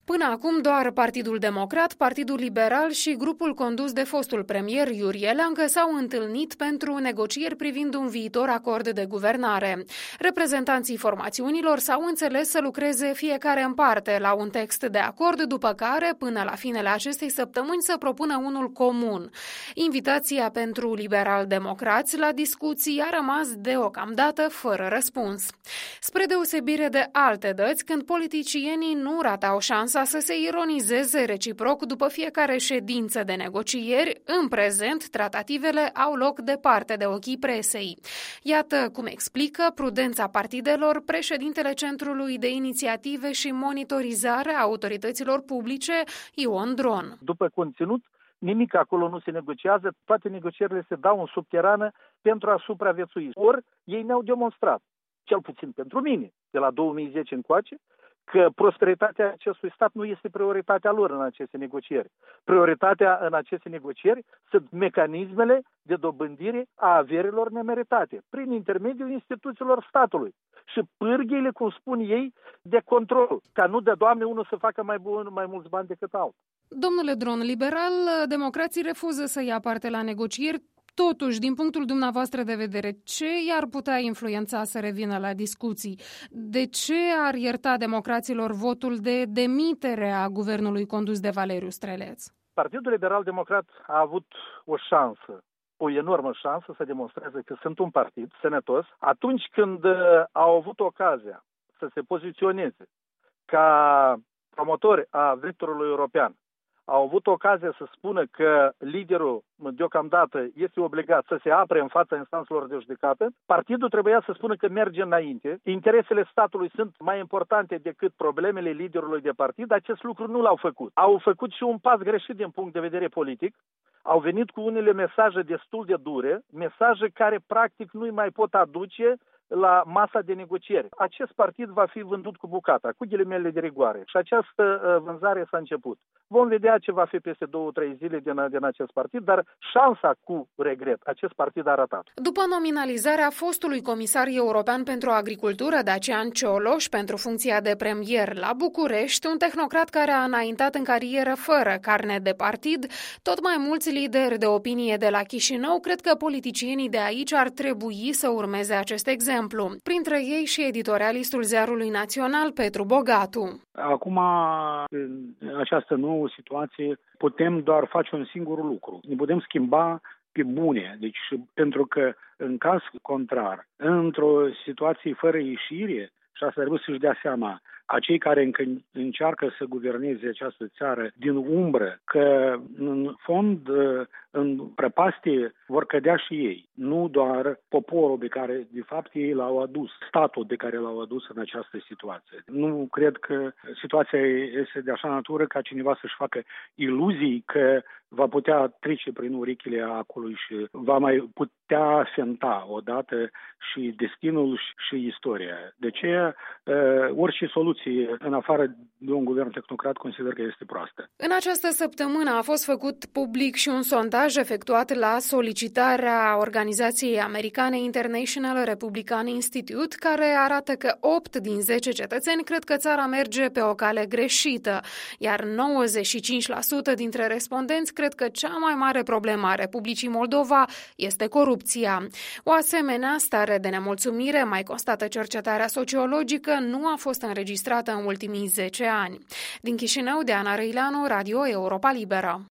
Până acum, doar Partidul Democrat, Partidul Liberal și grupul condus de fostul premier Iurie Leancă s-au întâlnit pentru negocieri privind un viitor acord de guvernare. Reprezentanții formațiunilor s-au înțeles să lucreze fiecare în parte la un text de acord, după care, până la finele acestei săptămâni, să propună unul comun. Invitația pentru liberal-democrați la discuții a rămas deocamdată fără răspuns. Spre deosebire de alte dăți, când politicienii nu ratau șansa să se ironizeze reciproc după fiecare ședință de negocieri, în prezent tratativele au loc departe de ochii presei. Iată cum explică prudența partidelor președintele Centrului de Inițiative și Monitorizare a Autorităților Publice, Ion Dron. După conținut, nimic acolo nu se negociază, toate negocierile se dau în subterană pentru a supraviețui. Ori ei ne-au demonstrat, cel puțin pentru mine, de la 2010 încoace, că prosperitatea acestui stat nu este prioritatea lor în aceste negocieri. Prioritatea în aceste negocieri sunt mecanismele de dobândire a averilor nemeritate, prin intermediul instituțiilor statului și pârghiile, cum spun ei, de control, ca nu de Doamne unul să facă mai mulți bani decât altul. Domnule Dron, liberal-democrații refuză să ia parte la negocieri. Totuși, din punctul dumneavoastră de vedere, ce i-ar putea influența să revină la discuții? De ce ar ierta democraților votul de demitere a guvernului condus de Valeriu Streleț? Partidul Liberal-Democrat a avut o șansă, o enormă șansă să demonstreze că sunt un partid sănătos atunci când au avut ocazia să se poziționeze ca promotori a vectorului european. Au avut ocazia să spună că liderul deocamdată este obligat să se apere în fața instanțelor de judecată, partidul trebuia să spună că merge înainte, interesele statului sunt mai importante decât problemele liderului de partid, acest lucru nu l-au făcut. Au făcut și un pas greșit din punct de vedere politic, au venit cu unele mesaje destul de dure, mesaje care practic nu îi mai pot aduce la masa de negocieri. Acest partid va fi vândut cu bucata, cu ghilimele de rigoare. Și această vânzare s-a început. Vom vedea ce va fi peste 2-3 zile din acest partid, dar șansa, cu regret, acest partid a ratat. După nominalizarea fostului comisar european pentru agricultură, Dacian Cioloș, pentru funcția de premier la București, un tehnocrat care a înaintat în carieră fără carnet de partid, tot mai mulți lideri de opinie de la Chișinău cred că politicienii de aici ar trebui să urmeze acest exemplu. Printre ei și editorialistul Ziarului Național, Petru Bogatu. Acum, în această nouă situație, putem doar face un singur lucru. Ne putem schimba pe bune. Deci, pentru că, în caz contrar, într-o situație fără ieșire, și asta trebuie să-și dea seama, acei care încă încearcă să guverneze această țară din umbră, că în fond, în prăpastie, vor cădea și ei. Nu doar poporul pe care, de fapt, ei l-au adus, statul de care l-au adus în această situație. Nu cred că situația este de așa natură ca cineva să-și facă iluzii că va putea trece prin urechile acolo și va mai putea fenta odată și destinul și istoria. De aceea, orice soluție în afară de un guvern tehnocrat consider că este proastă. În această săptămână a fost făcut public și un sondaj efectuat la solicitarea organizației americane International Republican Institute, care arată că 8 din 10 cetățeni cred că țara merge pe o cale greșită, iar 95% dintre respondenți cred că cea mai mare problemă a Republicii Moldova este corupția. O asemenea stare de nemulțumire, mai constată cercetarea sociologică, nu a fost înregistrată în ultimii 10 ani. Din Chișinău, Diana Răileanu, Radio Europa Liberă.